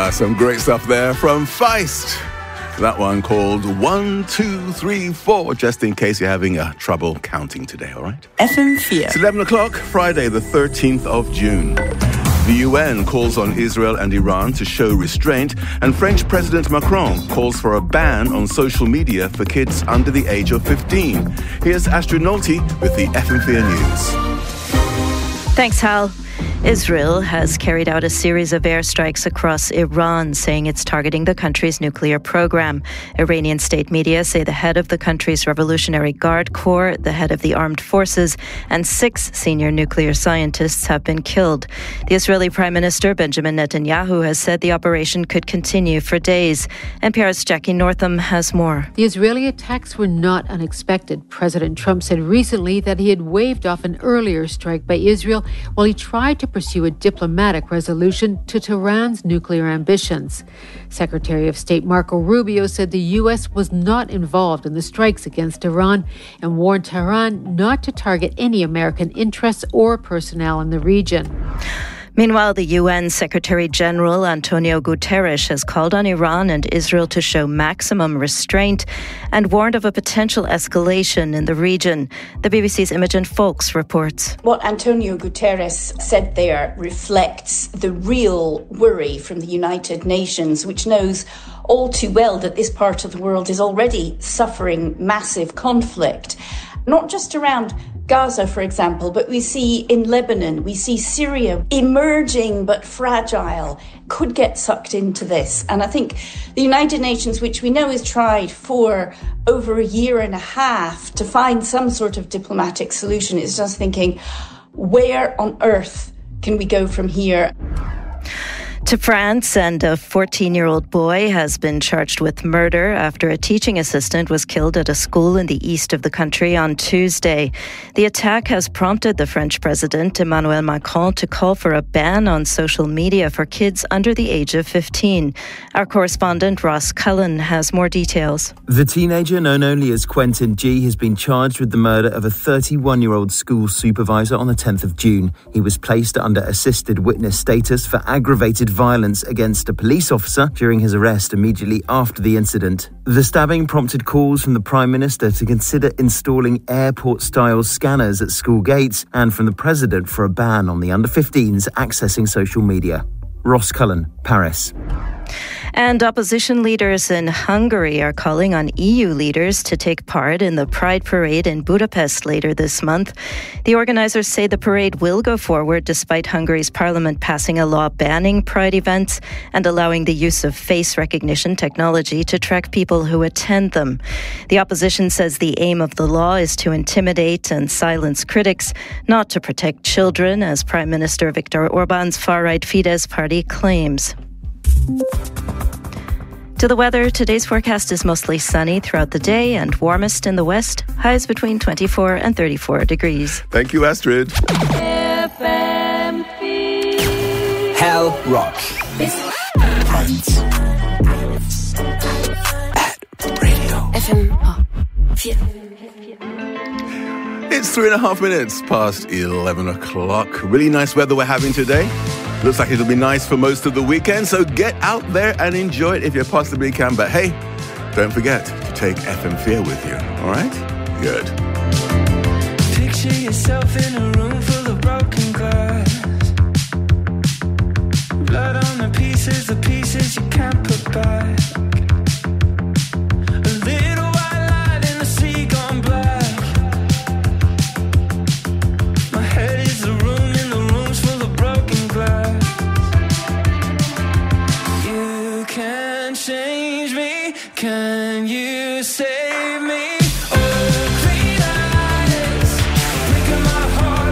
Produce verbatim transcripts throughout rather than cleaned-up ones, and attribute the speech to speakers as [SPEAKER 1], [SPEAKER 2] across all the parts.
[SPEAKER 1] Yeah, some great stuff there from Feist. That one called one, two, three, four, just in case you're having uh, trouble counting today, all right?
[SPEAKER 2] F M four.
[SPEAKER 1] It's eleven o'clock, Friday, the thirteenth of June. The U N calls on Israel and Iran to show restraint, and French President Macron calls for a ban on social media for kids under the age of fifteen. Here's Astrid Nolte with the F M four News.
[SPEAKER 3] Thanks, Hal. Israel has carried out a series of airstrikes across Iran, saying it's targeting the country's nuclear program. Iranian state media say the head of the country's Revolutionary Guard Corps, the head of the armed forces, and six senior nuclear scientists have been killed. The Israeli Prime Minister Benjamin Netanyahu has said the operation could continue for days. N P R's Jackie Northam has more.
[SPEAKER 4] The Israeli attacks were not unexpected. President Trump said recently that he had waved off an earlier strike by Israel while he tried to pursue a diplomatic resolution to Tehran's nuclear ambitions. Secretary of State Marco Rubio said the U S was not involved in the strikes against Iran and warned Tehran not to target any American interests or personnel in the region.
[SPEAKER 3] Meanwhile, the U N Secretary-General Antonio Guterres has called on Iran and Israel to show maximum restraint and warned of a potential escalation in the region. The B B C's Imogen Folks reports.
[SPEAKER 5] What Antonio Guterres said there reflects the real worry from the United Nations, which knows all too well that this part of the world is already suffering massive conflict, not just around Gaza, for example, but we see in Lebanon, we see Syria emerging but fragile, could get sucked into this. And I think the United Nations, which we know has tried for over a year and a half to find some sort of diplomatic solution, is just thinking, where on earth can we go from here?
[SPEAKER 3] To France, and a fourteen-year-old boy has been charged with murder after a teaching assistant was killed at a school in the east of the country on Tuesday. The attack has prompted the French President Emmanuel Macron to call for a ban on social media for kids under the age of fifteen. Our correspondent Ross Cullen has more details.
[SPEAKER 6] The teenager, known only as Quentin G, has been charged with the murder of a thirty-one-year-old school supervisor on the tenth of June. He was placed under assisted witness status for aggravated violence against a police officer during his arrest immediately after the incident. The stabbing prompted calls from the Prime Minister to consider installing airport-style scanners at school gates and from the President for a ban on the under fifteens accessing social media. Ross Cullen, Paris.
[SPEAKER 3] And opposition leaders in Hungary are calling on E U leaders to take part in the Pride Parade in Budapest later this month. The organizers say the parade will go forward despite Hungary's parliament passing a law banning Pride events and allowing the use of face recognition technology to track people who attend them. The opposition says the aim of the law is to intimidate and silence critics, not to protect children, as Prime Minister Viktor Orban's far-right Fidesz party claims. To the weather, today's forecast is mostly sunny throughout the day and warmest in the west, highs between twenty-four and thirty-four degrees.
[SPEAKER 1] Thank you, Astrid.
[SPEAKER 2] F M Hell Rock. Friends. At radio. F M four.
[SPEAKER 1] It's three and a half minutes past eleven o'clock. Really nice weather we're having today. Looks like it'll be nice for most of the weekend, so get out there and enjoy it if you possibly can. But hey, don't forget to take F M four with you, all right? Good.
[SPEAKER 7] Picture yourself in a room full of broken glass. Blood on the pieces, the pieces you can't put back. A little white light in the sea gone black. My head is the room in the rooms full of broken glass. You can change me, can you save me? Oh, clean eyes, breaking my heart.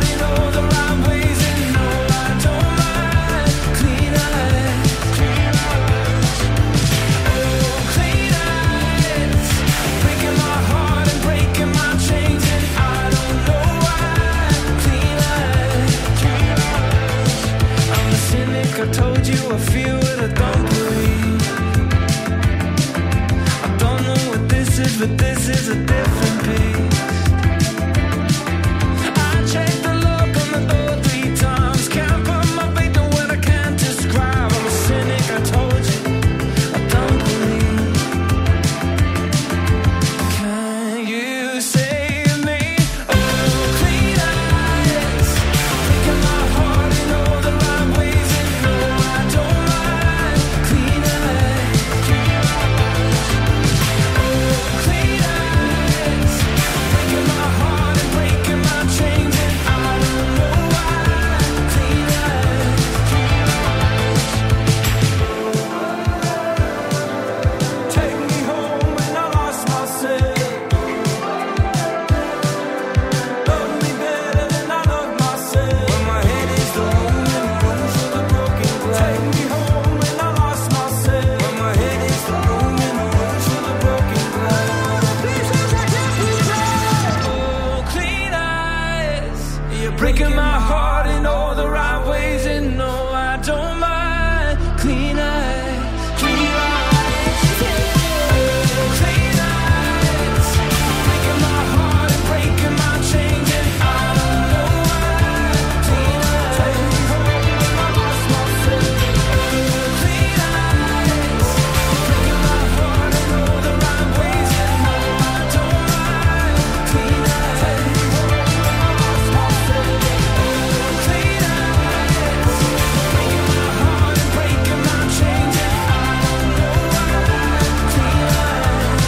[SPEAKER 7] breaking my heart in all the right ways, and no, I don't mind. Clean eyes, clean eyes, clean eyes, breaking my heart and breaking my chains, and I don't know why. Clean eyes, I lost myself. Clean eyes, breaking my heart in all the right ways, and no, I don't mind. Clean eyes, I lost myself. Clean eyes, breaking my heart and breaking my chains, and I don't know why. Clean eyes,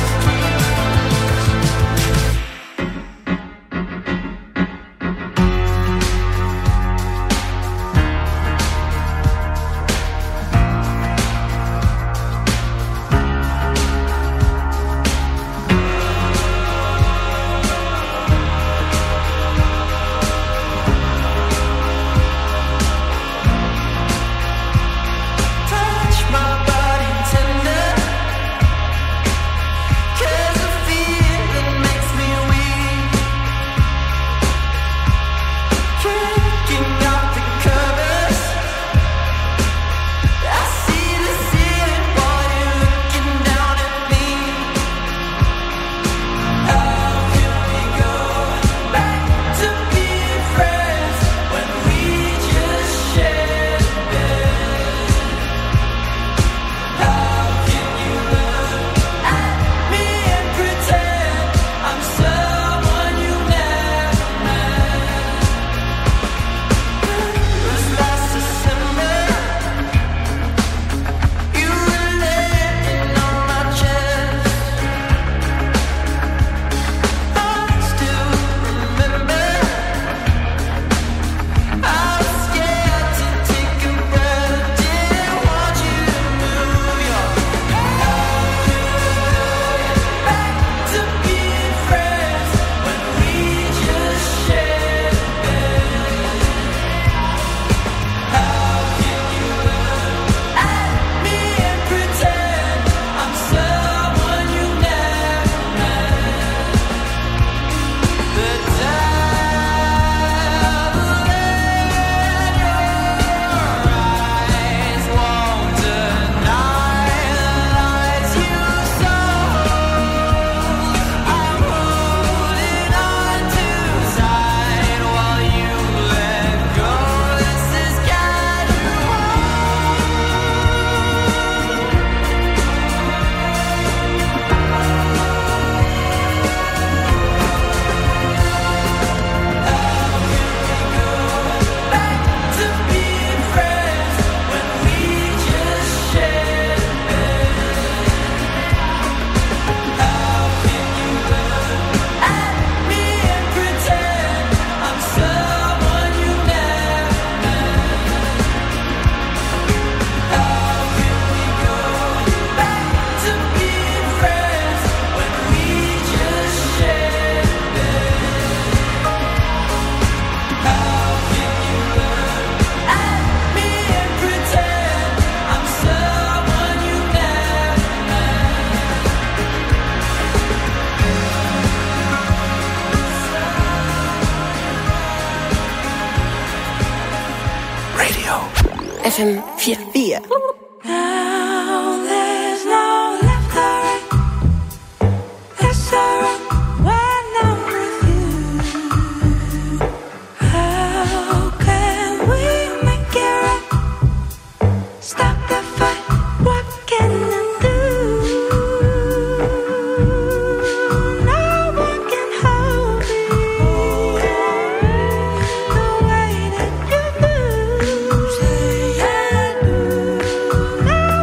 [SPEAKER 7] touch my body tender, 'cause the feeling makes me weak. Kicking out the covers, I see the ceiling while you're looking down at me. How can we go back to being friends when we just shared a bed? How can you look at me and pretend I'm someone you never met? It was last December, you were laying on my chest. I still remember, I was scared to take a breath, didn't want you to move your How can we go back to being friends when we just shared a bed? How can you look at me and pretend I'm someone you never met? The devil in your eyes won't deny the lies you sold. I'm holding on too tight while you let go. This is casual. Back to being friends when we just shared a bed. How can you look at me and pretend I'm someone you never met? How can we go back to being friends when we just shared a bed? How can you look at me and pretend I'm someone you never met?
[SPEAKER 2] Radio. F M vier. vier.
[SPEAKER 7] Now there's no left or right. It's alright when I'm with you. How can we make it right? Stop the fight. What can I do? No one can hold me the way that you do. Say I do.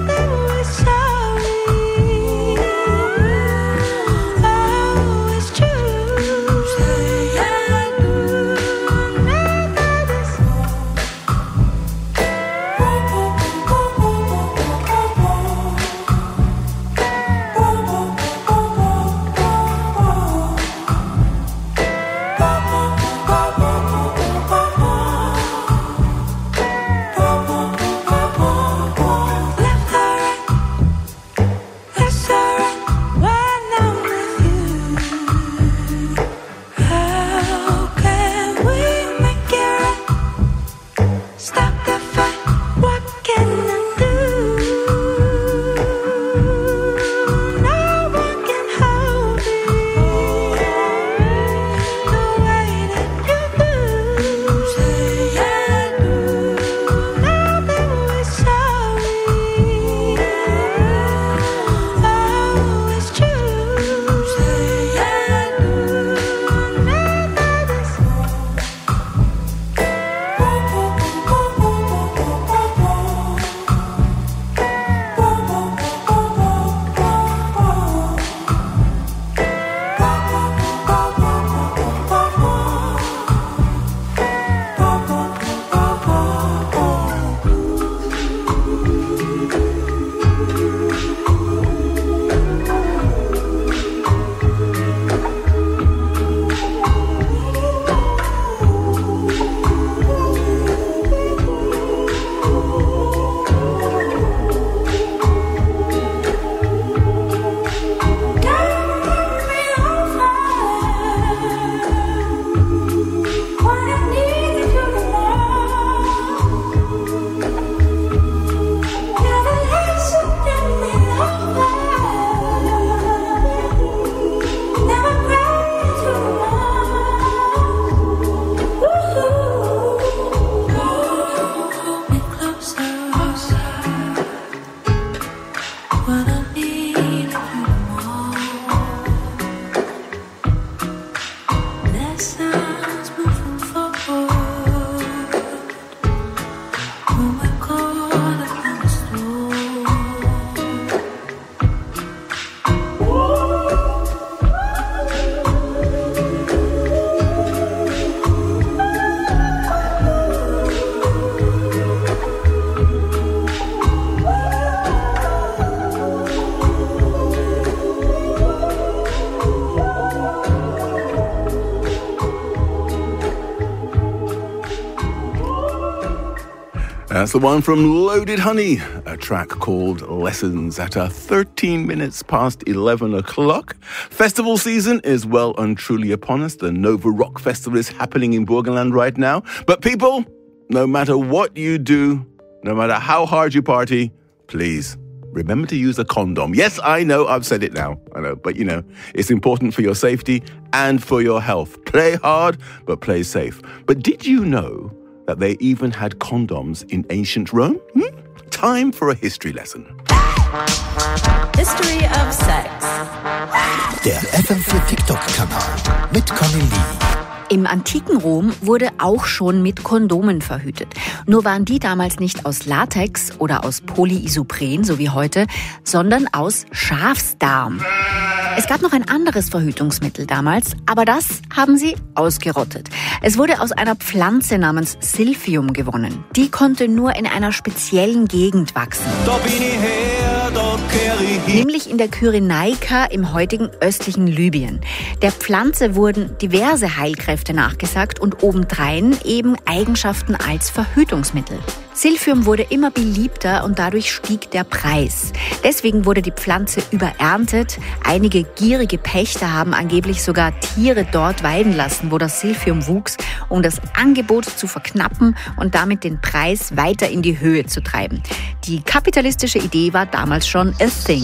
[SPEAKER 1] That's the one from Loaded Honey, a track called Lessons at uh, thirteen minutes past eleven o'clock. Festival season is well and truly upon us. The Nova Rock Festival is happening in Burgenland right now. But people, no matter what you do, no matter how hard you party, please remember to use a condom. Yes, I know, I've said it now. I know, but you know, it's important for your safety and for your health. Play hard, but play safe. But did you know that they even had condoms in ancient Rome? Hmm? Time for a history lesson.
[SPEAKER 2] History of Sex.
[SPEAKER 8] Der F M vier TikTok-Kanal mit Conny Lee.
[SPEAKER 9] Im antiken Rom wurde auch schon mit Kondomen verhütet. Nur waren die damals nicht aus Latex oder aus Polyisopren, so wie heute, sondern aus Schafsdarm. Es gab noch ein anderes Verhütungsmittel damals, aber das haben sie ausgerottet. Es wurde aus einer Pflanze namens Silphium gewonnen. Die konnte nur in einer speziellen Gegend wachsen.
[SPEAKER 7] Da bin ich her, da kehr ich hin.
[SPEAKER 9] Nämlich in der Kyrenaika im heutigen östlichen Libyen. Der Pflanze wurden diverse Heilkräfte nachgesagt und obendrein eben Eigenschaften als Verhütungsmittel. Silphium wurde immer beliebter und dadurch stieg der Preis. Deswegen wurde die Pflanze übererntet. Einige gierige Pächter haben angeblich sogar Tiere dort weiden lassen, wo das Silphium wuchs, um das Angebot zu verknappen und damit den Preis weiter in die Höhe zu treiben. Die kapitalistische Idee war damals schon a thing.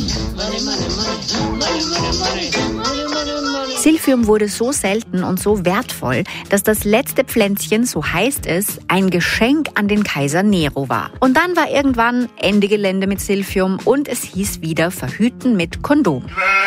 [SPEAKER 9] Silphium wurde so selten und so wertvoll, dass das letzte Pflänzchen, so heißt es, ein Geschenk an den Kaiser Nero war. Und dann war irgendwann Ende Gelände mit Silphium und es hieß wieder Verhüten mit Kondom.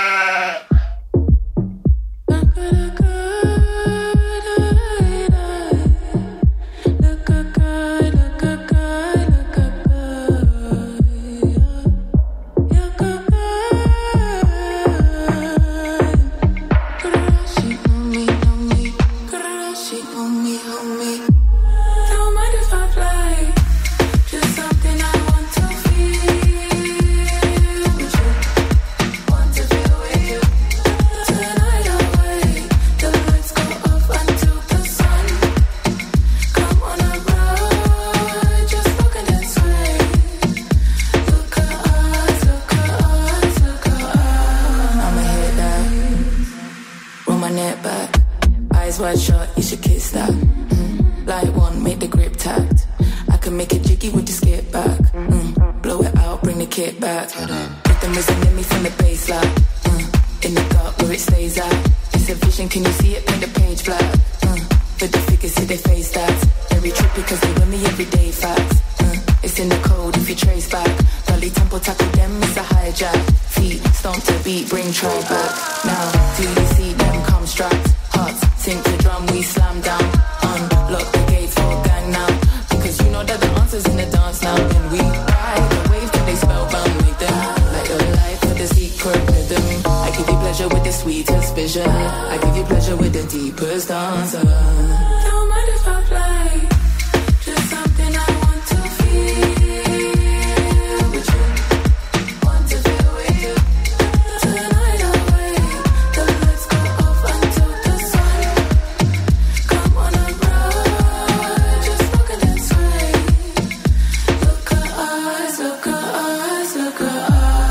[SPEAKER 10] Wide shot, you should kiss that. Mm. Light one, make the grip tact. I can make it jiggy with the skip back. Mm. Blow it out, bring the kit back. Rhythm risen in me from the baseline. Mm. In the gut where it stays at. It's a vision, can you see it? Paint the page black. Mm. But the figures see they face that. Very trippy cause they with me everyday facts. Mm. It's in the code if you trace back. Dolly tempo tackle them, it's a hijack. Feet stomp to beat, bring try back. Now, do you see them come strapped? Hearts sink the drum, we slam down. Unlock the gates for gang now. Because you know that the answer's in the dance now. Then we ride the wave till they spellbound. Make them light your life with the secret rhythm. I give you pleasure with the sweetest vision. I give you pleasure with the deepest answer. Don't mind if I play. Just something I want to feel with you. Want to feel with you. Tonight I'll wait. The lights go off until the sun. Come on and ride. Just look at this way. Look at us, look at us, look at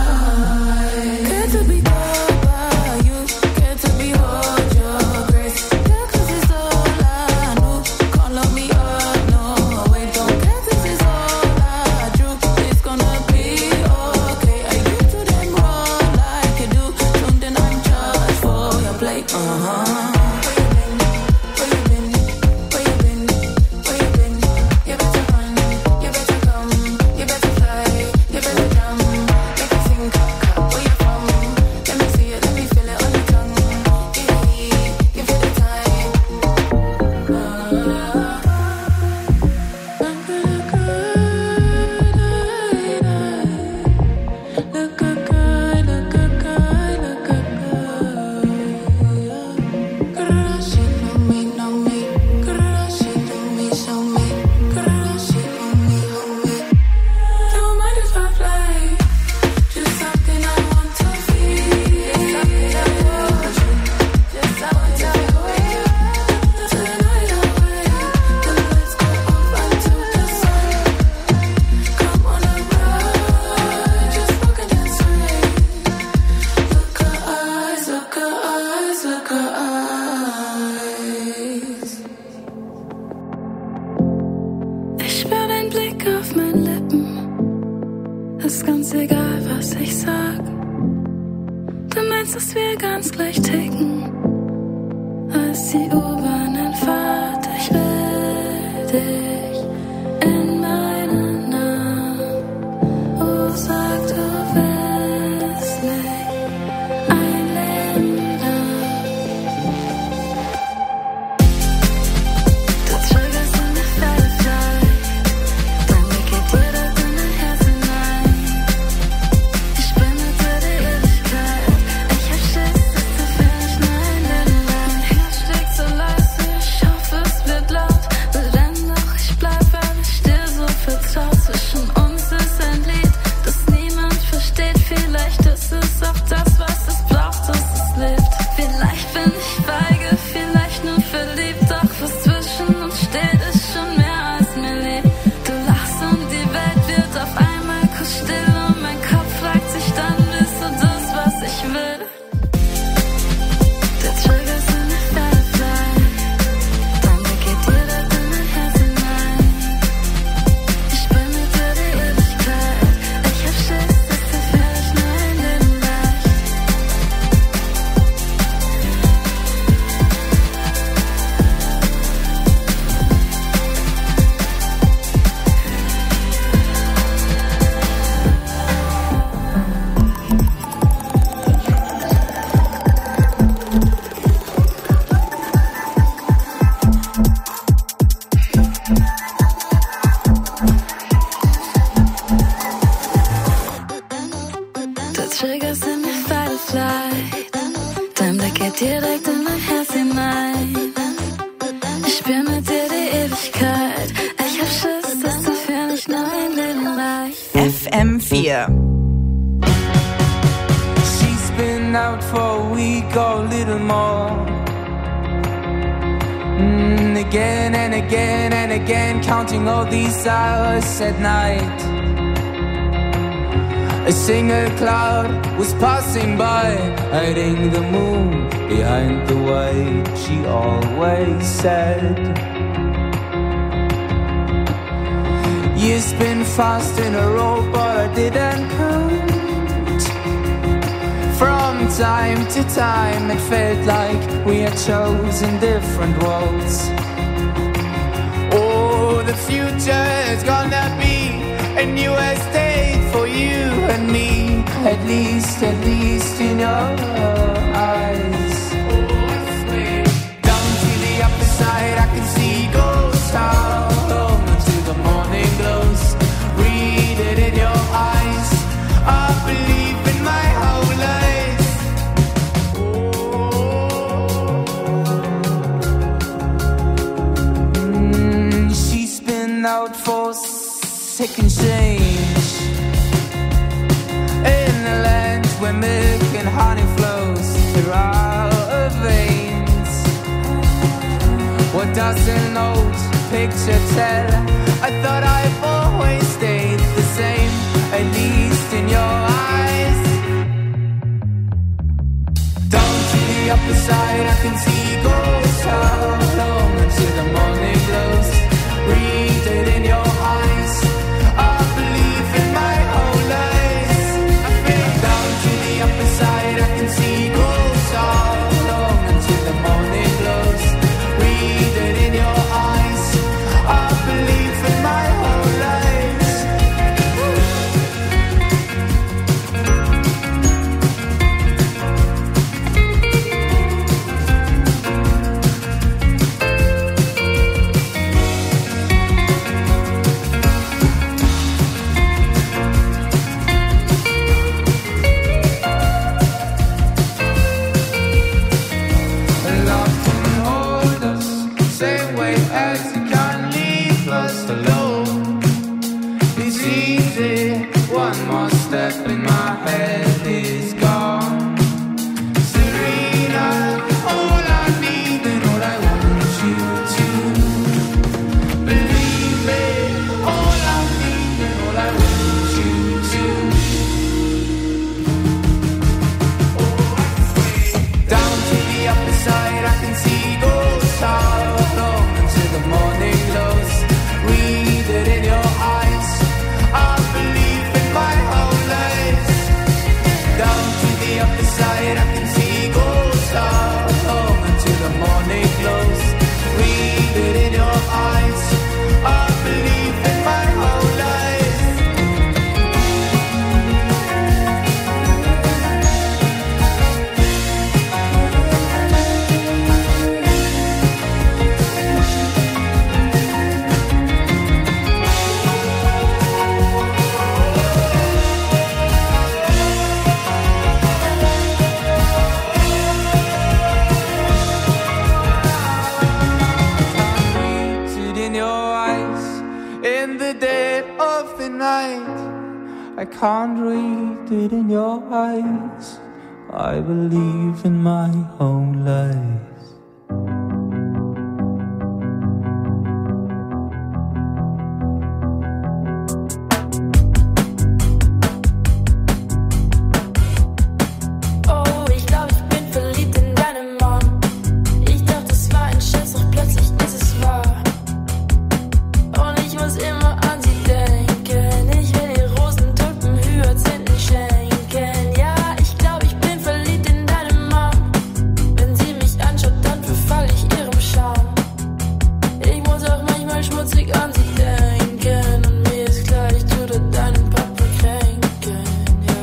[SPEAKER 10] us. Care to be called by you. Care to behold your grace. Yeah, cause it's all I ist ganz egal, was ich sag. Du meinst, dass wir ganz gleich ticken. Als die U-Bahn entfahrt, ich will dich in meinen Namen. Oh, sag, du willst mich ein Leben lang. Du triggerst in der Fellfly, dein Blick geht direkt in mein Herz hinein. Ich bin mit dir die Ewigkeit, ich hab Schiss, dass du fährst nur ein Leben lang. Herz schlägt so leise, ich hoffe es wird laut. Will wenn doch ich bleib, weil ich dir so vertraut. Zwischen uns ist ein Lied, das niemand versteht. Vielleicht ist es auch das, was es braucht, dass es lebt. Vielleicht bin ich feige, vielleicht nur verliebt. Doch was zwischen uns steht, ist schon mehr als mir lieb. Du lachst und die Welt wird auf einmal kurz still. Und mein Kopf fragt sich dann, bist du das, was ich will? Der Trigger ist in der Fellfly, dein Blick geht direkt in mein Herz hinein. Ich bin mit dir die Ewigkeit, ich hab Schiss, dass du fährst nur ein Leben leicht. Der Trigger ist in der Firefly, dein Blick geht direkt in mein Herz hinein. Ich bin mit dir die Ewigkeit, ich hab Schiss, dass du für mich nur ein Leben reicht.
[SPEAKER 11] F M vier.
[SPEAKER 7] She's been out for a week or a little more. Mm, again and again and again, counting all these hours at night. A single cloud was passing by, hiding the moon behind the white, she always said. Years been fast in a row, but I didn't count. From time to time it felt like we had chosen different roads. Oh, the future is gonna be a new estate for you and me, at least, at least in your eyes. Down to the upper side I can see ghosts out until the morning glows. Read it in your eyes, I believe in my whole life. Mm, she's been out for second change in a land where milk and honey flows through our veins. What does an old picture tell? I thought I've always stayed the same, at least in your eyes. Down to the upper side I can see ghosts how long until the morning glows. Read it in your eyes, I believe in my whole life. Down to the upper side I can see ghosts all along until the morning glows. Read it in your eyes, I believe in my whole life. Love can hold us same way as it can leave us alone. It's easy, one more step in my head is gone. Serena, all I need and all I want you to believe me. All I need and all I want you to. Down to the upper side I can see ghosts all along until the morning glows. Read it in your eyes, I believe in my heart. eyes. I believe in my whole life. I can't read it in your eyes. I believe in my own lies.
[SPEAKER 10] Oh, ich glaub, ich bin verliebt in deine Mom. Ich dachte, es war ein Scherz, doch plötzlich ist es wahr. Und ich muss immer an sie denken. Ich will ihr Rosen, Tulpen, Hyazinthen schenken. Ja, ich glaub, ich bin verliebt in deine Mom. Wenn sie mich anschaut, dann verfall ich ihrem Charme. Ich muss auch manchmal schmutzig an sie denken. Und mir ist klar, ich tu da deinen Papa kränken. Ja.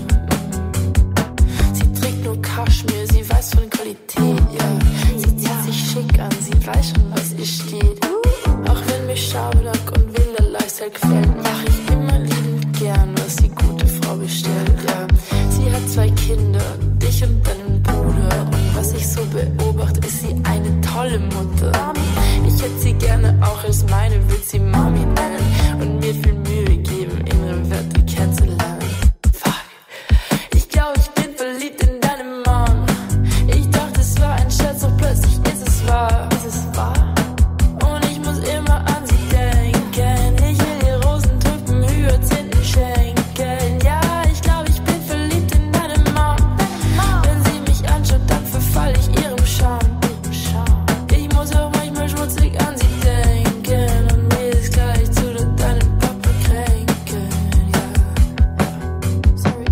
[SPEAKER 10] Sie trägt nur Kaschmir, sie weiß von Qualität, ja. Sie zieht sich schick an, sie weiß schon, was ihr steht. Auch wenn mir Schabernack und wilder Lifestyle gefällt, mach ich immer liebend gern, was die gute Frau bestellt, ja. Sie hat zwei Kinder, dich und deinen Bruder. Und was ich so beobachte, ist sie eine tolle Mutter. Ich hätte sie gerne auch als meine, würd sie Mami nennen. Und mir viel Mühe geben, innere Werte kennenzulernen. Fuck. Ich glaube, ich bin verliebt in deine Mom. Ich dachte, es war ein Scherz, doch plötzlich ist es wahr. Ist es wahr? Und ich muss immer an sie denken. Ich will ihr Rosen, Tulpen, Hyazinthen schenken. Ja, ich glaube, ich bin verliebt in deine Mom. Wenn sie mich anschaut, dann verfall ich ihrem Charme. Ich muss auch manchmal schmutzig an sie denken. Und mir ist klar, ich tu da deinen Papa kränken. Ja, sorry.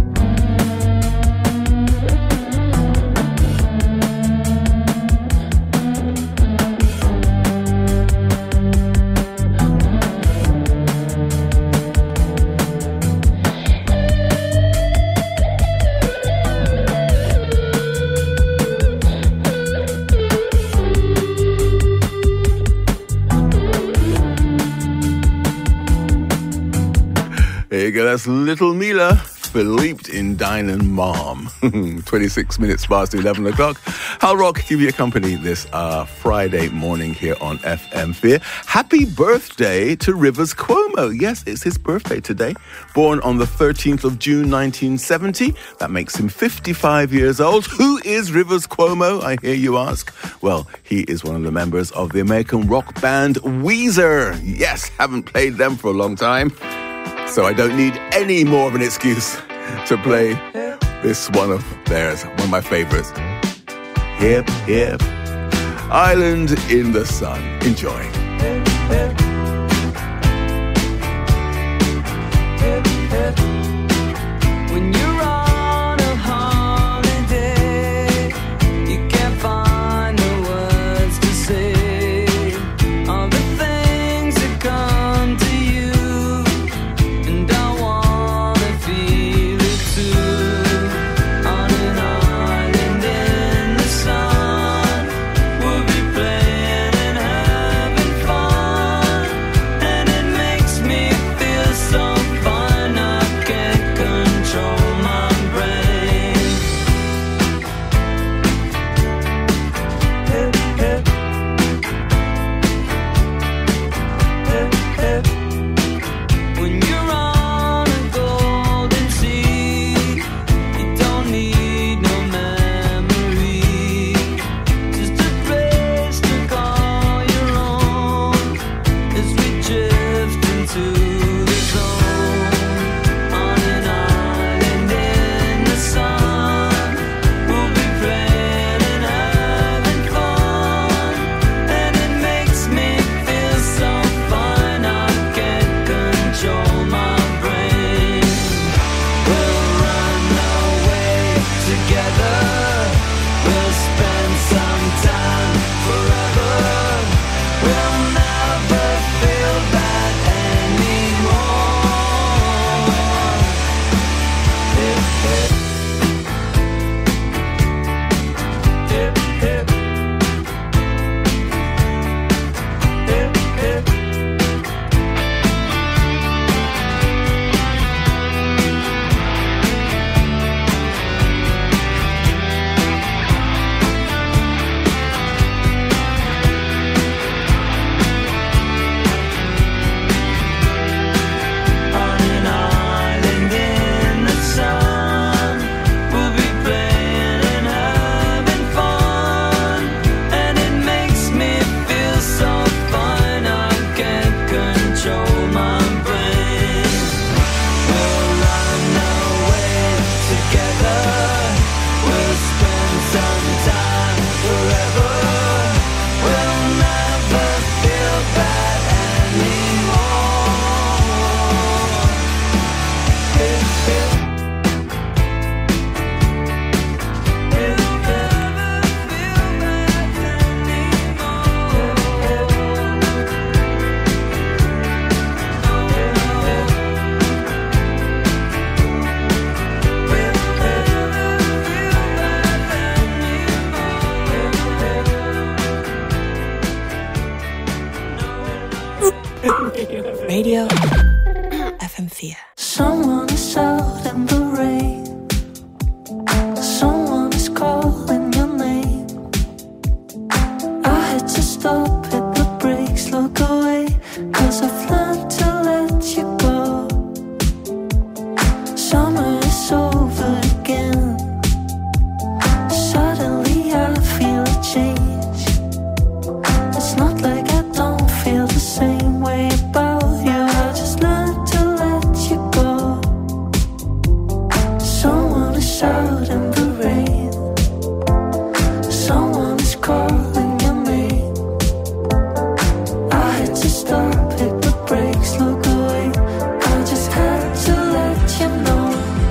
[SPEAKER 1] Here you go, that's Little Mila, verliebt in deinen Mom. twenty-six minutes past eleven o'clock. Hal Rock give you company this uh, Friday morning here on F M four. Happy birthday to Rivers Cuomo. Yes, it's his birthday today. Born on the thirteenth of June nineteen seventy. That makes him fifty-five years old. Who is Rivers Cuomo, I hear you ask? Well, he is one of the members of the American rock band Weezer. Yes, haven't played them for a long time. So I don't need any more of an excuse to play this one of theirs, one of my favorites. Hip, hip, Island in the Sun. Enjoy.
[SPEAKER 7] Hip, hip. Hip, hip. When you're on a holiday, you can't find the words to say all the things that come to you, and I wanna feel it too. On an island in the sun, we'll be playing and having fun, and it makes me feel so fine. I can't
[SPEAKER 2] Radio F M vier.
[SPEAKER 11] Someone is out in the rain. Someone is calling your name. I had to stop, hit the brakes, look away, 'cause I've learned to let you go. Summer is over again. Suddenly I feel a change. It's not like I don't feel the same way about you. I just learned to let you go. Someone is out in the rain. Someone is calling your name. I had to stop, hit the brakes, look away. I just had to let you know.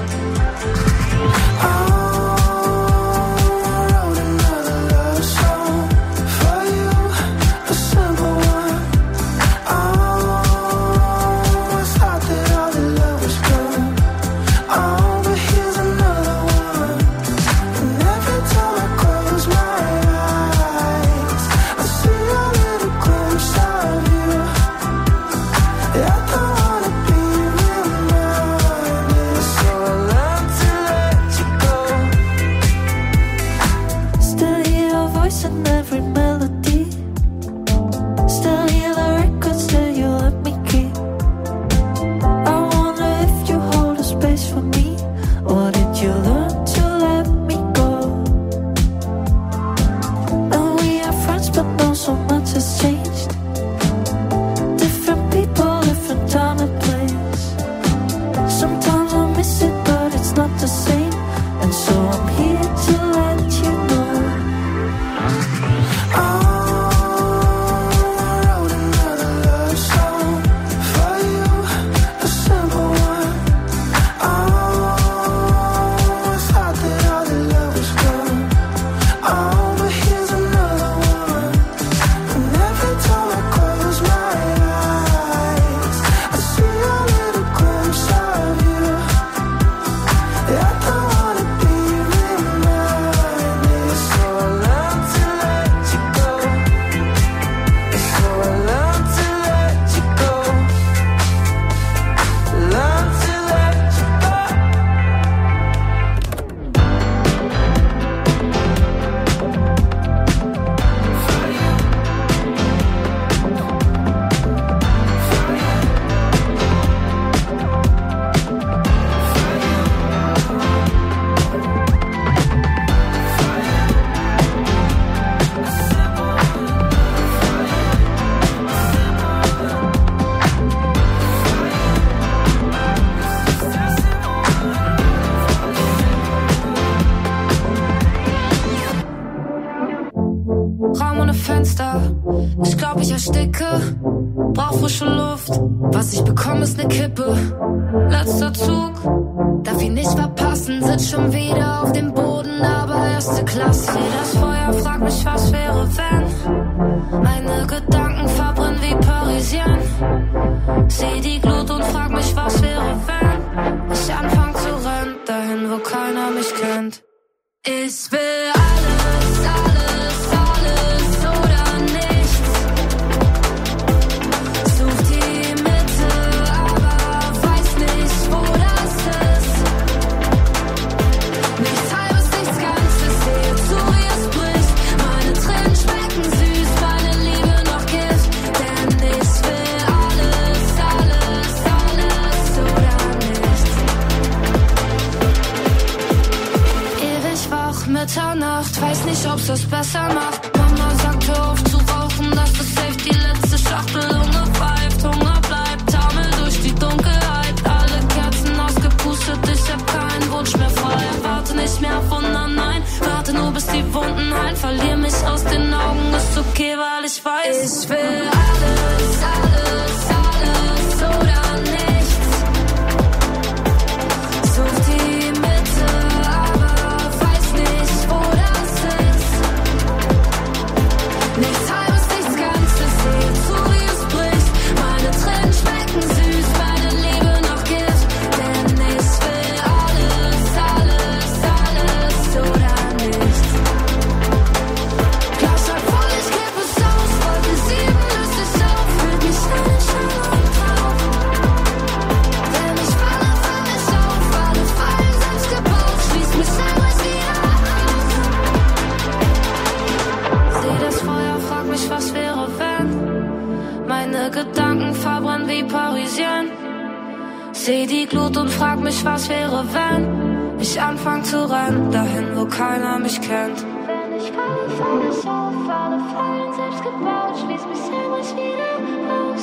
[SPEAKER 12] Ich glaub, ich ersticke, brauch frische Luft. Was ich bekomme, ist ne Kippe. Letzter Zug, darf ihn nicht verpassen. Sitz schon wieder auf dem Boden, aber erste Klasse. Seh das Feuer, frag mich, was wäre, wenn meine Gedanken verbrennen wie Parisien. Seh die Glut und frag mich, was wäre, wenn ich anfang zu rennen, dahin, wo keiner mich kennt. Ich will alles, alles, alles oder nichts. Such die Mitte, aber weiß nicht, wo das ist. Nichts Halbes, nichts Ganzes, sehe zu, wie es bricht. Meine Tränen schmecken süß, meine Liebe noch Gift. Denn ich will alles, alles, alles oder nichts. Ewig wach, Mitternacht, weiß nicht, ob's das besser macht. Mama sagt, hör auf zu rauchen, das ist safe die letzte Schachtel. Hunger pfeift, Hunger bleibt, taumel durch die Dunkelheit. Alle Kerzen ausgepustet, ich hab keinen Wunsch mehr frei. Warte nicht mehr auf Wunder, nein, warte nur bis die Wunden heilen. Verlier mich aus den Augen, ist okay, weil ich weiß, ich will alles, alles, alles oder nichts. Such die Mitte, aber weiß nicht, wo das ist. wie Parisien. Seh die Glut und frag mich, was wäre, wenn ich anfang zu rennen, dahin, wo keiner mich kennt. Wenn ich falle, falle ich auf, alle Fallen selbst gebaut, schließ mich selber wieder aus.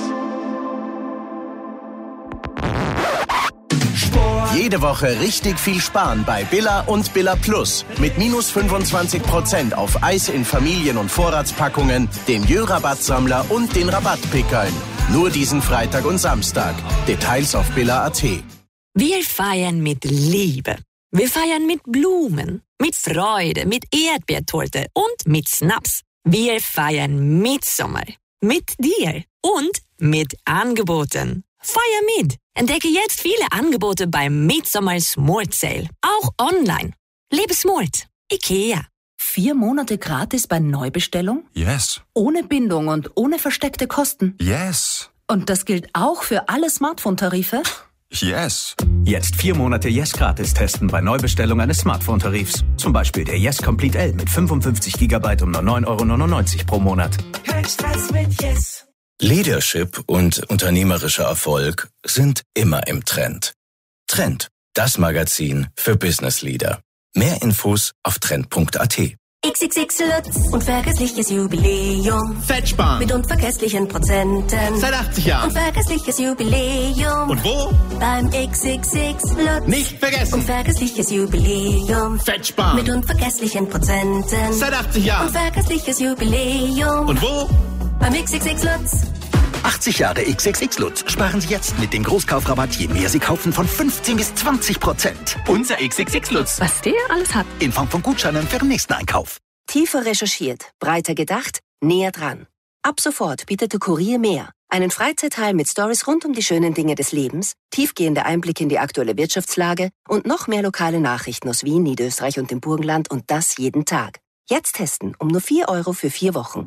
[SPEAKER 13] Jede Woche richtig viel sparen bei Billa und Billa Plus. Mit minus fünfundzwanzig Prozent auf Eis in Familien- und Vorratspackungen, dem Jö-Rabattsammler und den Rabattpickeln. Nur diesen Freitag und Samstag. Details auf billa punkt at.
[SPEAKER 14] Wir feiern mit Liebe. Wir feiern mit Blumen, mit Freude, mit Erdbeertorte und mit Snaps. Wir feiern Mitsommer. Mit dir und mit Angeboten. Feier mit! Entdecke jetzt viele Angebote beim Midsummer Smart Sale. Auch online. Lebe smart. IKEA.
[SPEAKER 15] Vier Monate gratis bei Neubestellung?
[SPEAKER 16] Yes.
[SPEAKER 15] Ohne Bindung und ohne versteckte Kosten?
[SPEAKER 16] Yes.
[SPEAKER 15] Und das gilt auch für alle Smartphone-Tarife?
[SPEAKER 16] Yes.
[SPEAKER 17] Jetzt vier Monate Yes gratis testen bei Neubestellung eines Smartphone-Tarifs. Zum Beispiel der Yes Complete L mit fünfundfünfzig Gigabyte um nur neun Euro neunundneunzig pro Monat.
[SPEAKER 11] Kein Stress mit Yes.
[SPEAKER 18] Leadership und unternehmerischer Erfolg sind immer im Trend. Trend, das Magazin für Business Leader. Mehr Infos auf trend punkt at.
[SPEAKER 19] X X X Lutz, unvergessliches Jubiläum.
[SPEAKER 20] Fettsparen.
[SPEAKER 19] Mit unvergesslichen Prozenten.
[SPEAKER 20] Seit achtzig Jahren.
[SPEAKER 19] Unvergessliches Jubiläum.
[SPEAKER 20] Und wo?
[SPEAKER 19] Beim X X X Lutz.
[SPEAKER 20] Nicht vergessen.
[SPEAKER 19] Unvergessliches Jubiläum.
[SPEAKER 20] Fettsparen.
[SPEAKER 19] Mit unvergesslichen Prozenten.
[SPEAKER 20] Seit achtzig Jahren.
[SPEAKER 19] Unvergessliches Jubiläum.
[SPEAKER 20] Und wo?
[SPEAKER 19] Beim X X X Lutz.
[SPEAKER 8] achtzig Jahre X X X Lutz. Sparen Sie jetzt mit dem Großkaufrabatt, je mehr Sie kaufen, von fünfzehn bis zwanzig Prozent.
[SPEAKER 20] Unser X X X Lutz.
[SPEAKER 15] Was der alles hat.
[SPEAKER 8] In Form von Gutscheinen für den nächsten Einkauf.
[SPEAKER 21] Tiefer recherchiert, breiter gedacht, näher dran. Ab sofort bietet der Kurier mehr. Einen Freizeitteil mit Stories rund um die schönen Dinge des Lebens, tiefgehende Einblicke in die aktuelle Wirtschaftslage und noch mehr lokale Nachrichten aus Wien, Niederösterreich und dem Burgenland und das jeden Tag. Jetzt testen um nur vier Euro für vier Wochen.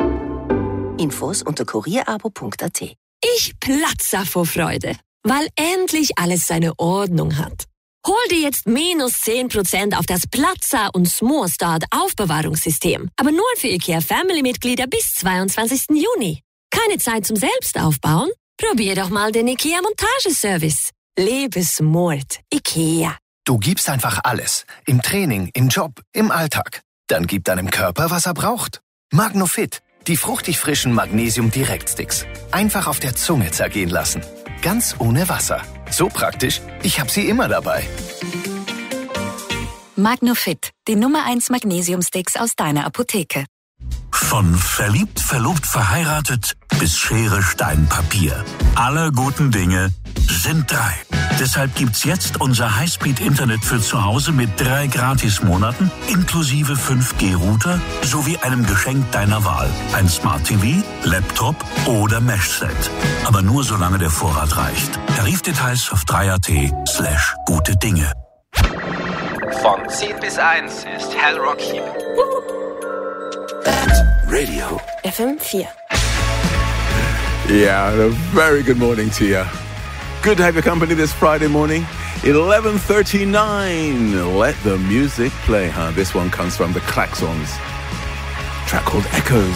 [SPEAKER 21] Infos unter kurierabo punkt at.
[SPEAKER 14] Ich platze vor Freude, weil endlich alles seine Ordnung hat. Hol dir jetzt minus zehn Prozent auf das Platzer und Small Start Aufbewahrungssystem. Aber nur für IKEA Family-Mitglieder bis zweiundzwanzigsten Juni. Keine Zeit zum Selbstaufbauen? Probier doch mal den IKEA Montageservice. Lebe smart. IKEA.
[SPEAKER 22] Du gibst einfach alles. Im Training, im Job, im Alltag. Dann gib deinem Körper, was er braucht. Magnofit. Die fruchtig frischen Magnesium-Direktsticks. Einfach auf der Zunge zergehen lassen. Ganz ohne Wasser. So praktisch, ich habe sie immer dabei.
[SPEAKER 9] Magnofit, die Nummer eins Magnesium-Sticks aus deiner Apotheke.
[SPEAKER 23] Von verliebt, verlobt, verheiratet bis Schere, Stein, Papier. Alle guten Dinge sind drei. Deshalb gibt's jetzt unser Highspeed-Internet für zu Hause mit drei Gratismonaten inklusive fünf G Router sowie einem Geschenk deiner Wahl. Ein Smart T V, Laptop oder Mesh-Set. Aber nur solange der Vorrat reicht. Tarifdetails auf drei punkt at slash gute Dinge.
[SPEAKER 24] Von zehn bis eins ist Hell Rock hier.
[SPEAKER 2] Radio F M vier.
[SPEAKER 1] Yeah, a very good morning to you. Good to have your company this Friday morning. eleven thirty-nine. Let the music play, huh? This one comes from the Klaxons. Track called Echoes.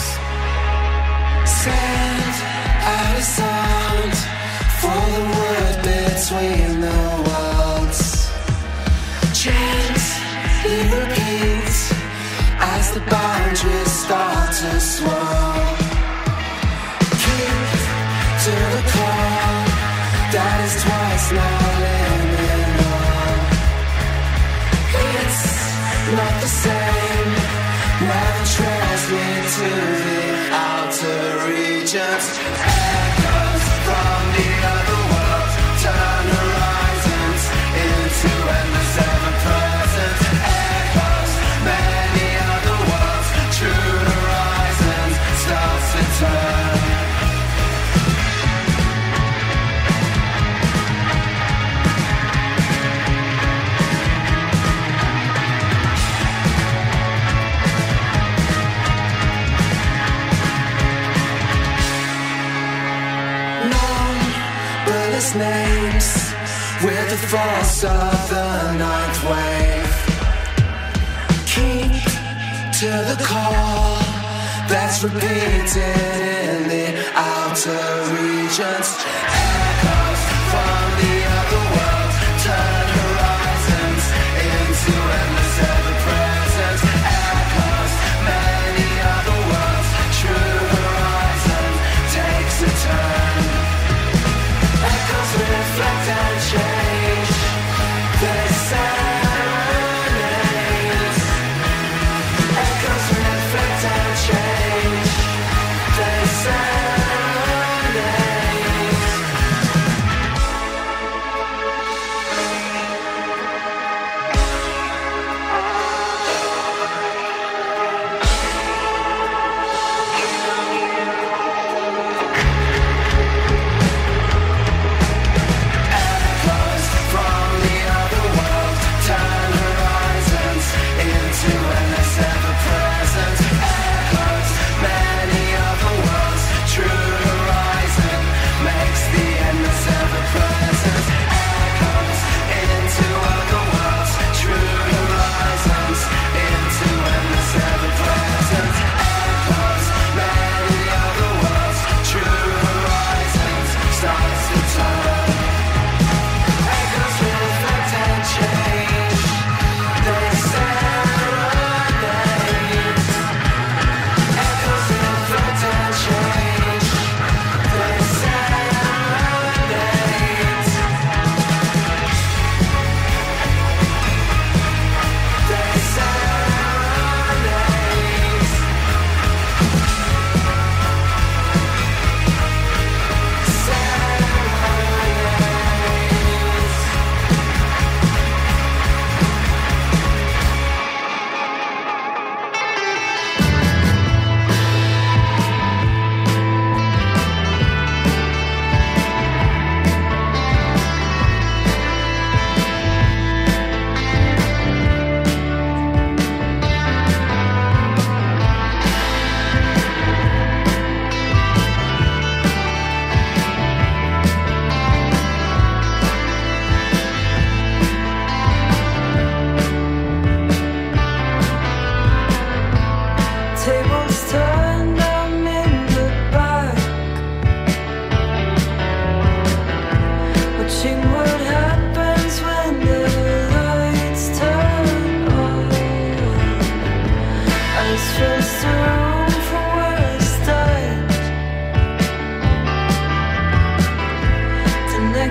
[SPEAKER 7] Send out a sound for the word between the worlds. Gently repeat as the boundaries start to swirl. Keep to the call that is twice now liminal. It's not the same. Now the trails lead to the outer regions. Echoes from the other world turn horizons into endless ever present. Echoes, many other worlds, true horizons starts to turn. Names with the force of the ninth wave. Keep to the call that's repeated in the outer regions.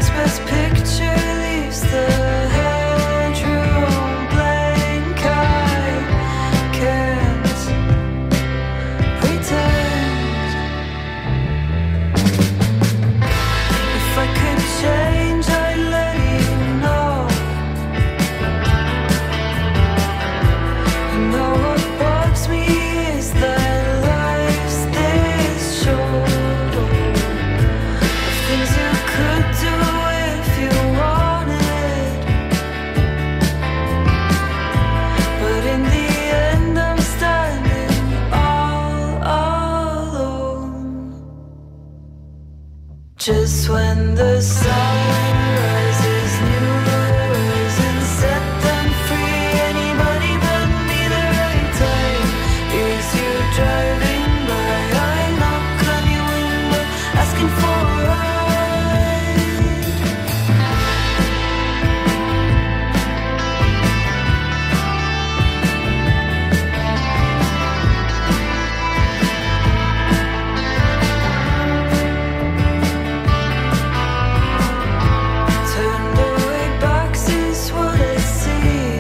[SPEAKER 11] Next best picture leaves the headroom blank. I can't pretend. If I could change, I'd let you know. You know what bugs me is that life's this short. Of things you could do if you wanted. But in the end I'm standing all alone. Just when the sun rises, new horizons set them free. Anybody but me, the right time is you driving by. I knock on your window, asking for a ride. Turned away backs is what I see.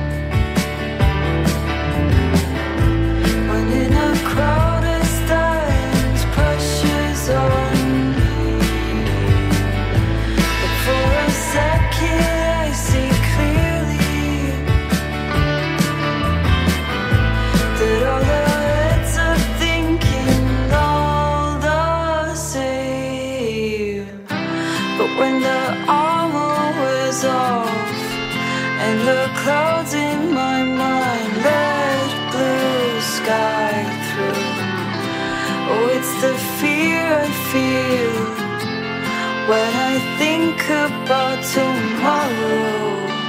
[SPEAKER 11] When in a crowded stand, pressure's on me. But for a second I see clearly that all the heads are thinking all the same. But when the armor wears off and the clouds in my mind let blue sky through, oh, it's the fear I feel when I think about tomorrow.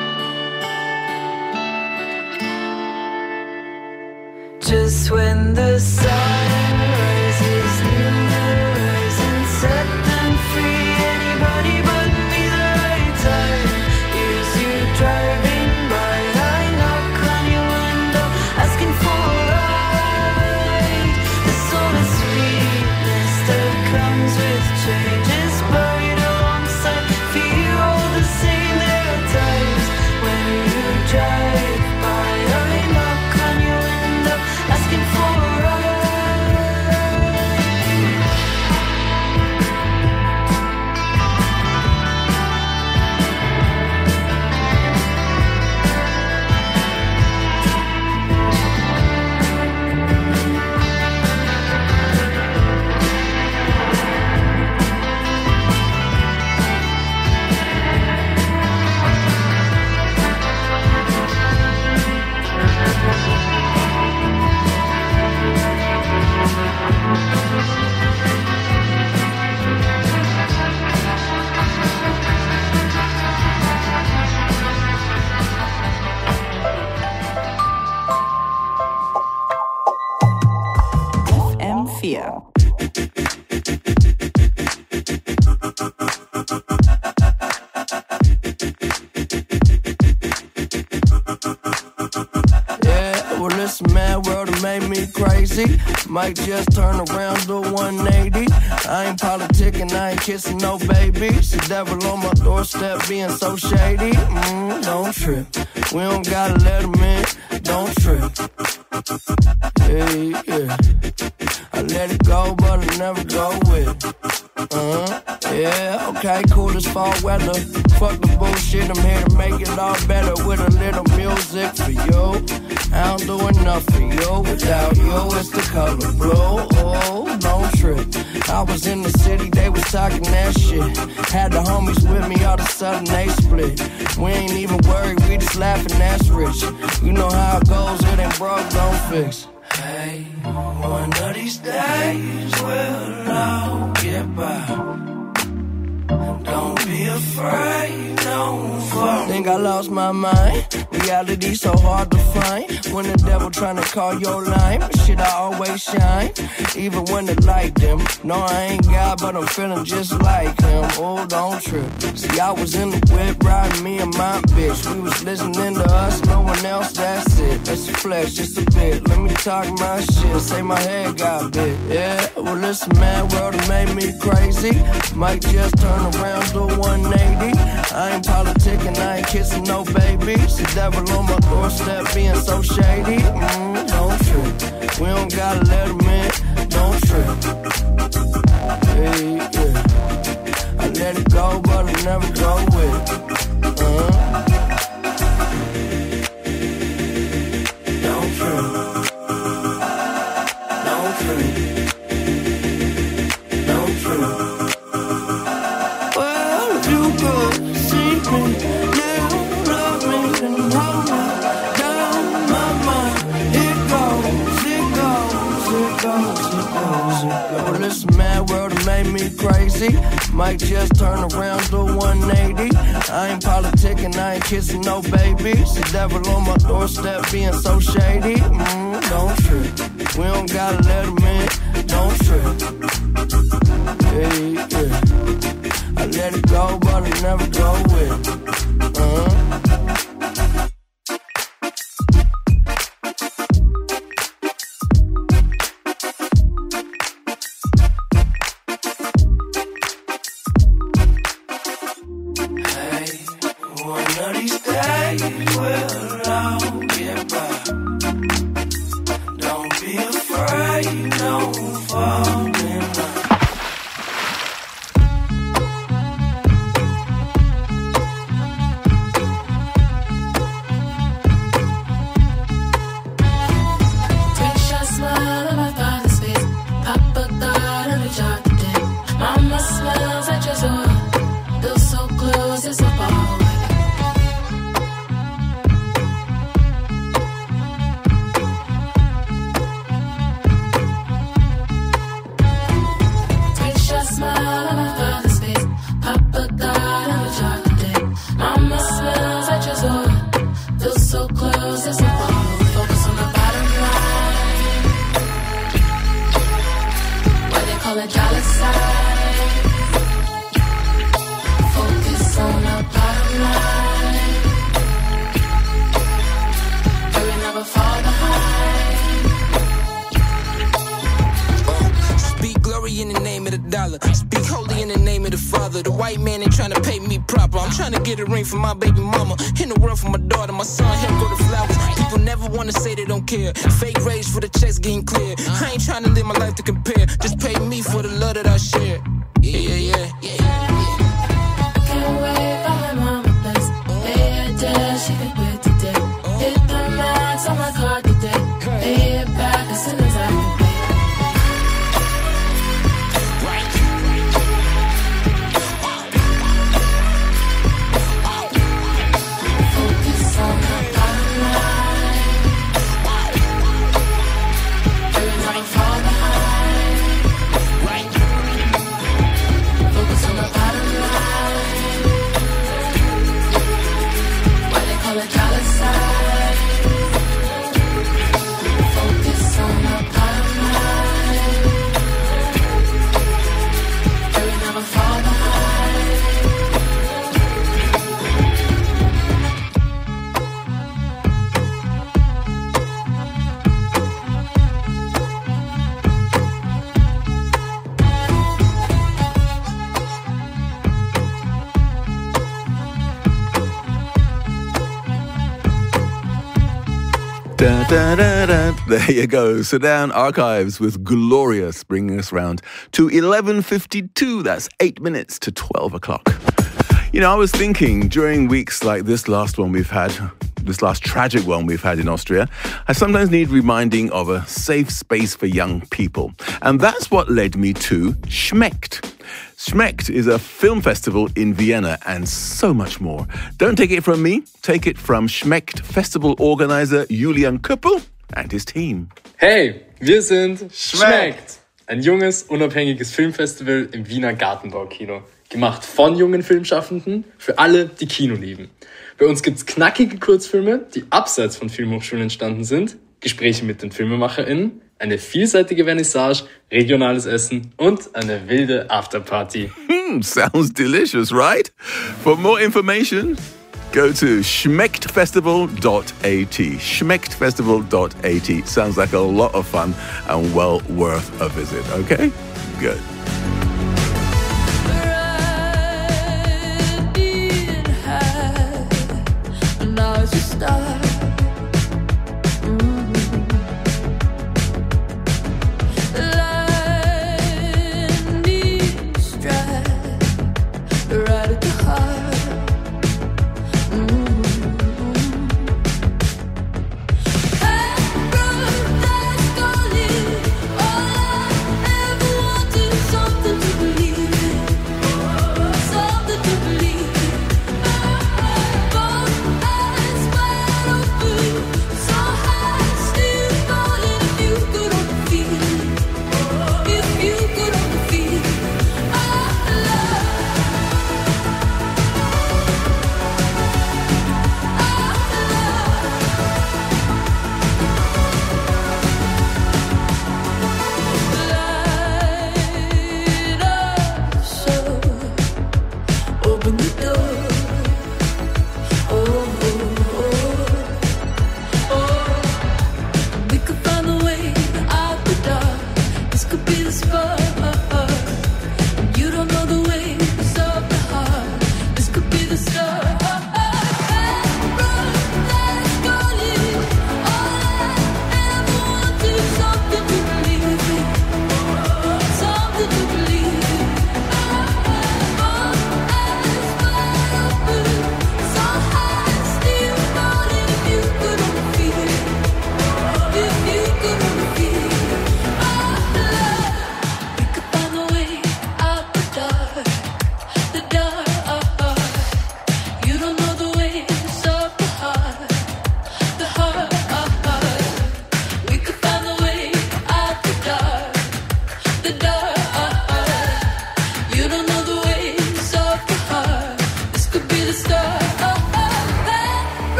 [SPEAKER 11] Just when the sun rises, new horizons set them free. Anybody but me, the right time is you driving by. I knock on your window, asking for a ride. The soul is sweetness that comes with change is buried alongside fear, all the same. There are times when you drive by. I knock on your window, asking for a ride.
[SPEAKER 4] F M vier.
[SPEAKER 5] Yeah, well, this mad world that made me crazy. Might just turn around, do one eighty. I ain't politicking, I ain't kissing no babies. The devil on my doorstep being so shady. Mm, don't trip. We don't gotta let him in. Don't trip. Hey, yeah. I let it go, but I never go with it. Uh-huh. Yeah, okay, cool as fall weather. Fuck the bullshit, I'm here to make it all better with a little music for you. I don't do enough for you. Without you, it's the color blue. Oh, don't trip. I was in the city, they was talking that shit. Had the homies with me, all of a sudden they split. We ain't even worried, we just laughing, that's rich. You know how it goes, it ain't broke, don't fix. Hey, one of these days we'll all get by. Don't be afraid, don't fall. Think I lost my mind. Reality so hard to find. When the devil tryna call your line, but shit, I always shine. Even when the light dim. No, I ain't God, but I'm feeling just like him. Oh, don't trip. See, I was in the whip riding me and my bitch. We was listening to us, no one else, that's it. That's a flex, just a bit. Let me talk my shit, say my head got big. Yeah, well, it's a mad world that made me crazy. Might just turn around, do one eighty. I ain't politicking, I ain't kissing no babies. The devil on my doorstep being so shady. Mm, don't trip, we don't gotta let him in. Don't trip. Hey, yeah. I let it go, but I never go with it. Uh-huh. Don't trip. Don't trip. Don't trip. Well, if you could see me now, love me, then hold me down my mind. It goes, it goes, it goes, it goes, it goes. Well, this mad world that made me crazy. Might just turn around, do one eighty. I ain't politicking, I ain't kissing no babies. The devil on my doorstep being so shady. Mm, don't trip, we don't gotta let him in. Don't trip. Hey, yeah. I let it go, but I never go with it. Uh-huh.
[SPEAKER 3] For my baby mama, in the world for my daughter, my son, him go to flowers. People never wanna say they don't care. Fake rage for the checks getting clear. I ain't trying to live my life to compare. Just pay me for the love that I share. Yeah, yeah, yeah, yeah.
[SPEAKER 12] I can't wait for my mama blessed. Pay her debt, she can quit today. Hit the max on my card today. Pay it back as soon as I can pay.
[SPEAKER 1] Da, da, da, da. There you go. Sudan Archives with Glorious, bringing us round to eleven fifty-two. That's eight minutes to twelve o'clock. You know, I was thinking during weeks like this last one we've had, this last tragic one we've had in Austria, I sometimes need reminding of a safe space for young people. And that's what led me to Schmeckt. Schmeckt is a film festival in Vienna and so much more. Don't take it from me, take it from Schmeckt Festival organizer Julian Köppel and his team.
[SPEAKER 6] Hey, wir sind Schmeckt, ein junges, unabhängiges Filmfestival im Wiener Gartenbaukino. Gemacht von jungen Filmschaffenden für alle, die Kino lieben. Bei uns gibt's knackige Kurzfilme, die abseits von Filmhochschulen entstanden sind, Gespräche mit den FilmemacherInnen, eine vielseitige Vernissage, regionales Essen und eine wilde Afterparty.
[SPEAKER 1] Hmm, sounds delicious, right? For more information, go to schmecktfestival dot a t. schmecktfestival dot a t. Sounds like a lot of fun and well worth a visit, okay? Good.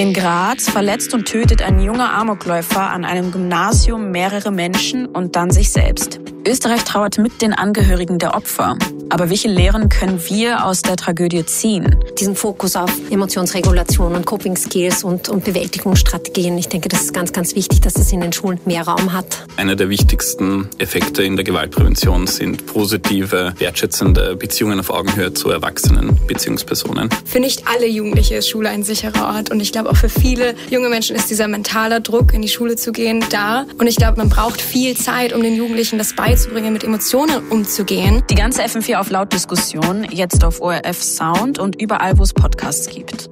[SPEAKER 10] In Graz verletzt und tötet ein junger Amokläufer an einem Gymnasium mehrere Menschen und dann sich selbst. Österreich trauert mit den Angehörigen der Opfer. Aber welche Lehren können wir aus der Tragödie ziehen?
[SPEAKER 13] Diesen Fokus auf Emotionsregulation und Coping-Skills und, und Bewältigungsstrategien. Ich denke, das ist ganz, ganz wichtig, dass das in den Schulen mehr Raum hat.
[SPEAKER 16] Einer der wichtigsten Effekte in der Gewaltprävention sind positive, wertschätzende Beziehungen auf Augenhöhe zu erwachsenen Beziehungspersonen.
[SPEAKER 17] Für nicht alle Jugendliche ist Schule ein sicherer Ort. Und ich glaube, auch für viele junge Menschen ist dieser mentale Druck, in die Schule zu gehen, da. Und ich glaube, man braucht viel Zeit, um den Jugendlichen das beizubringen, mit Emotionen umzugehen.
[SPEAKER 10] Die ganze F M vier auf Lautdiskussion, jetzt auf O R F Sound und überall, wo es Podcasts gibt.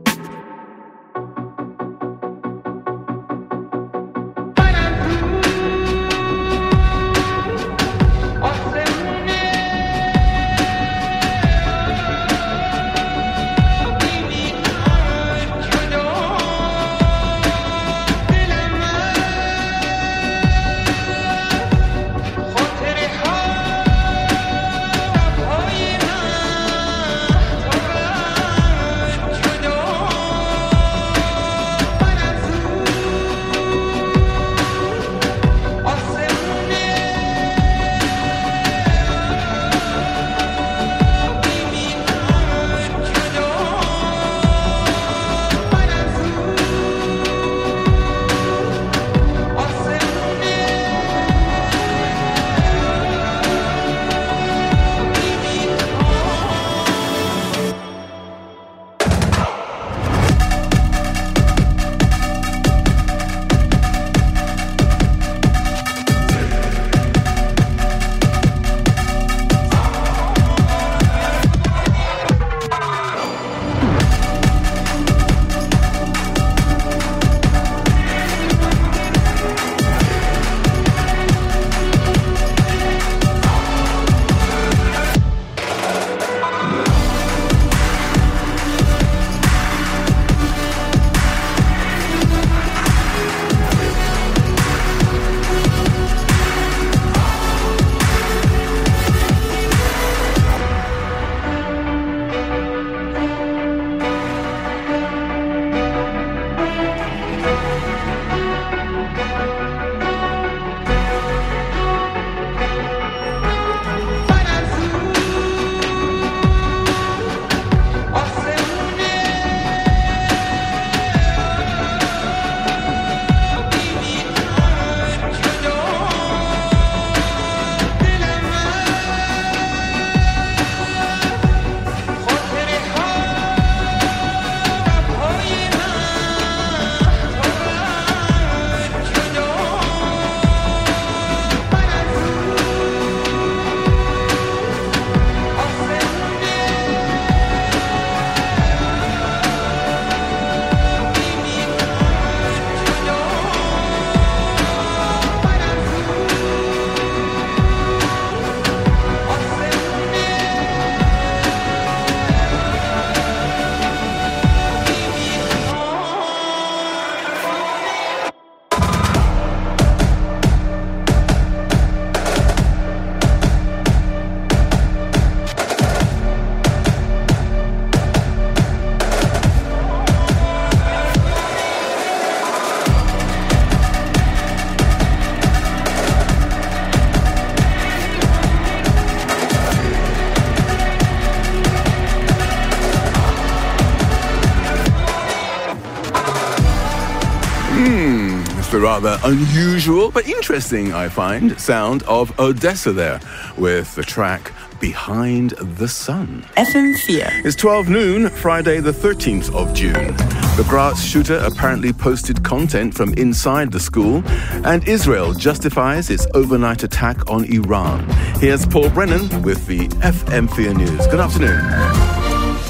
[SPEAKER 1] The rather unusual but interesting, I find, sound of Odessa there with the track Behind the Sun.
[SPEAKER 4] F M four.
[SPEAKER 1] It's twelve noon, Friday the thirteenth of June. The Graz shooter apparently posted content from inside the school, and Israel justifies its overnight attack on Iran. Here's Paul Brennan with the F M four News. Good afternoon.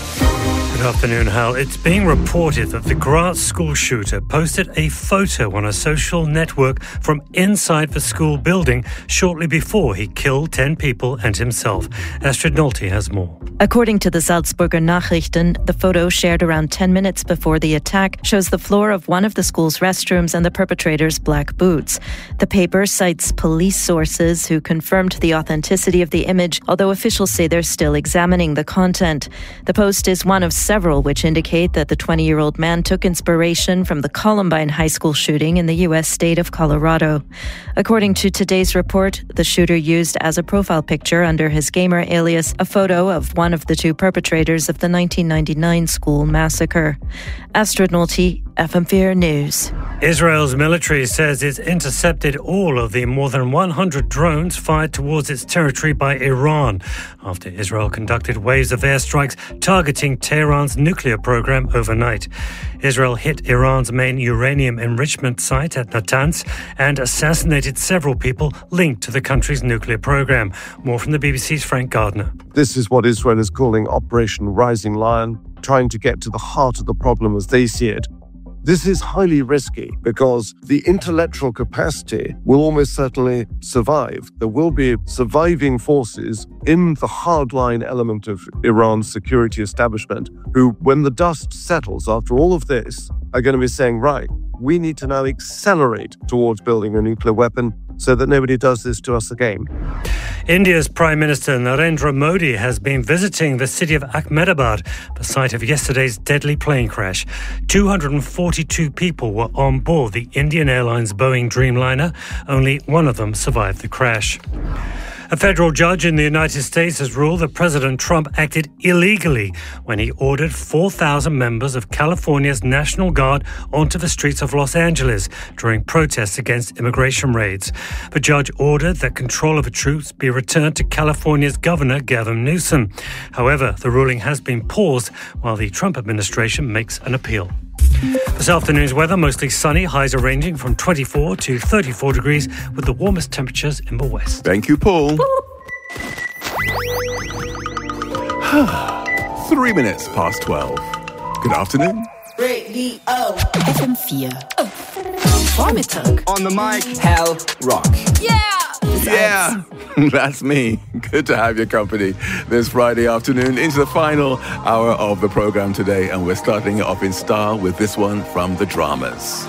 [SPEAKER 25] Good afternoon, Hal. It's being reported that the Graz school shooter posted a photo on a social network from inside the school building shortly before he killed ten people and himself. Astrid Nolte has more.
[SPEAKER 26] According to the Salzburger Nachrichten, the photo shared around ten minutes before the attack shows the floor of one of the school's restrooms and the perpetrator's black boots. The paper cites police sources who confirmed the authenticity of the image, although officials say they're still examining the content. The post is one of several which indicate that the twenty-year-old man took inspiration from the Columbine high school shooting in the U S state of Colorado. According to today's report, the shooter used as a profile picture under his gamer alias a photo of one of the two perpetrators of the nineteen ninety-nine school massacre. Astrid Nolte, F M four News.
[SPEAKER 25] Israel's military says it's intercepted all of the more than one hundred drones fired towards its territory by Iran after Israel conducted waves of airstrikes targeting Tehran's nuclear program overnight. Israel hit Iran's main uranium enrichment site at Natanz and assassinated several people linked to the country's nuclear program. More from the B B C's Frank Gardner.
[SPEAKER 8] This is what Israel is calling Operation Rising Lion, trying to get to the heart of the problem as they see it. This is highly risky because the intellectual capacity will almost certainly survive. There will be surviving forces in the hardline element of Iran's security establishment who, when the dust settles after all of this, are going to be saying, right, we need to now accelerate towards building a nuclear weapon so that nobody does this to us again.
[SPEAKER 25] India's Prime Minister Narendra Modi has been visiting the city of Ahmedabad, the site of yesterday's deadly plane crash. two hundred forty-two people were on board the Indian Airlines Boeing Dreamliner. Only one of them survived the crash. A federal judge in the United States has ruled that President Trump acted illegally when he ordered four thousand members of California's National Guard onto the streets of Los Angeles during protests against immigration raids. The judge ordered that control of the troops be returned to California's Governor Gavin Newsom. However, the ruling has been paused while the Trump administration makes an appeal. This afternoon's weather, mostly sunny, highs are ranging from twenty-four to thirty-four degrees with the warmest temperatures in the west.
[SPEAKER 1] Thank you, Paul. Three minutes past twelve. Good afternoon.
[SPEAKER 2] Radio F M four. Vormittag.
[SPEAKER 24] On the mic, Hal Rock.
[SPEAKER 2] Yeah!
[SPEAKER 1] Yeah, that's me. Good to have your company this Friday afternoon into the final hour of the program today. And we're starting it off in style with this one from the Dramas.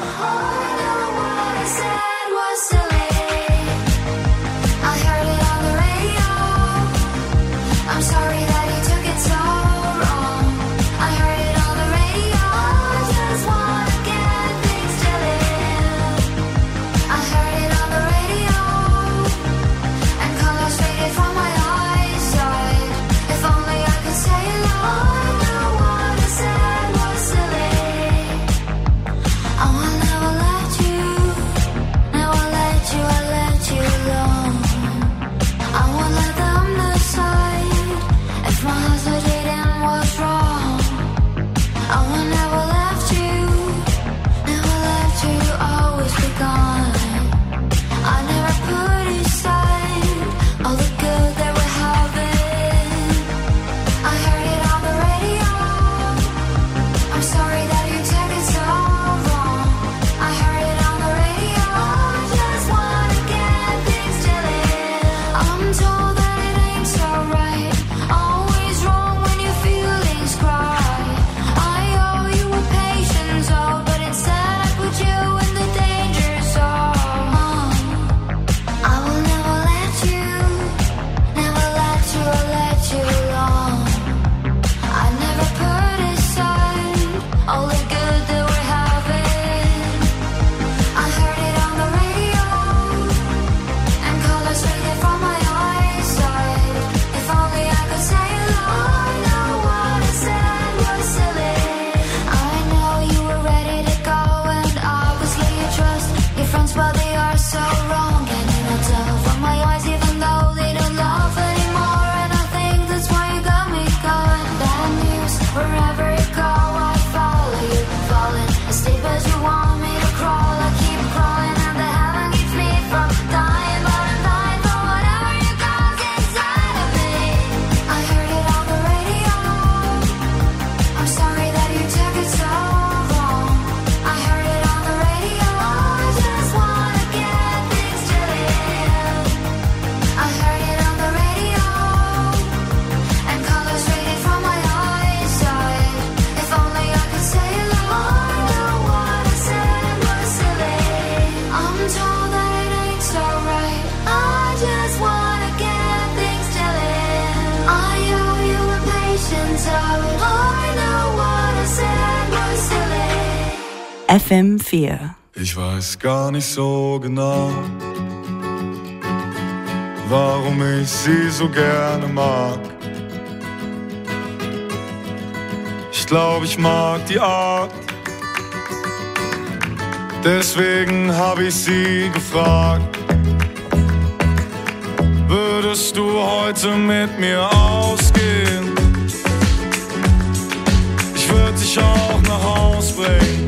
[SPEAKER 12] I owe you a patience, I know
[SPEAKER 4] F M vier.
[SPEAKER 14] Ich weiß gar nicht so genau, warum ich sie so gerne mag. Ich glaube, ich mag die Art, deswegen habe ich sie gefragt. Würdest du heute mit mir ausgehen? Ich würde dich auch nach Haus bringen.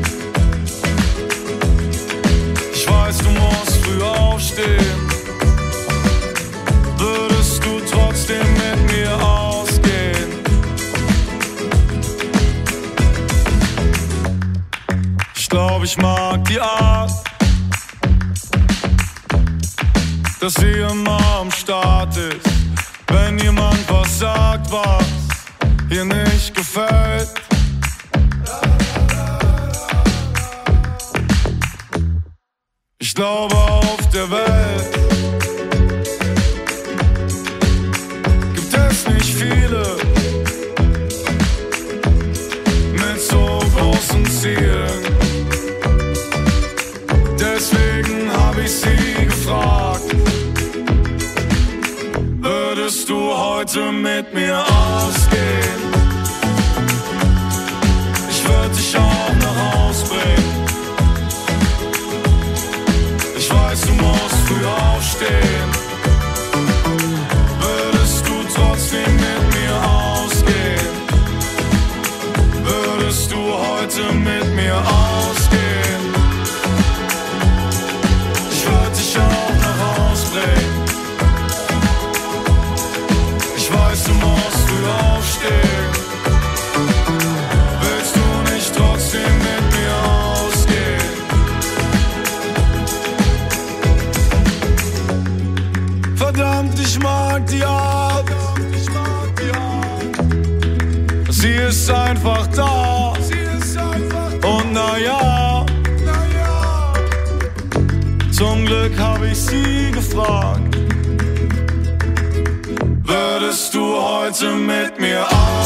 [SPEAKER 14] Ich weiß, du musst früh aufstehen. Würdest du trotzdem mit mir ausgehen? Ich glaube, ich mag die Art, dass sie immer am Start ist, wenn jemand was sagt, was ihr nicht gefällt. Ich glaube, auf der Welt gibt es nicht viele mit so großen Zielen. Deswegen habe ich sie gefragt, würdest du heute mit mir ausgehen? Ich würde dich auch nach Haus bringen. Ich weiß, du musst früh aufstehen. Würdest du trotzdem mit mir ausgehen? Würdest du heute mit mir ausgehen? Ich würde dich auch nach Haus bringen. Ich weiß, du musst früh aufstehen. Willst du nicht trotzdem mit mir ausgehen? Verdammt, ich mag die Art. Sie ist einfach da. Und naja, zum Glück habe ich sie gefragt. Würdest du heute mit mir ausgehen?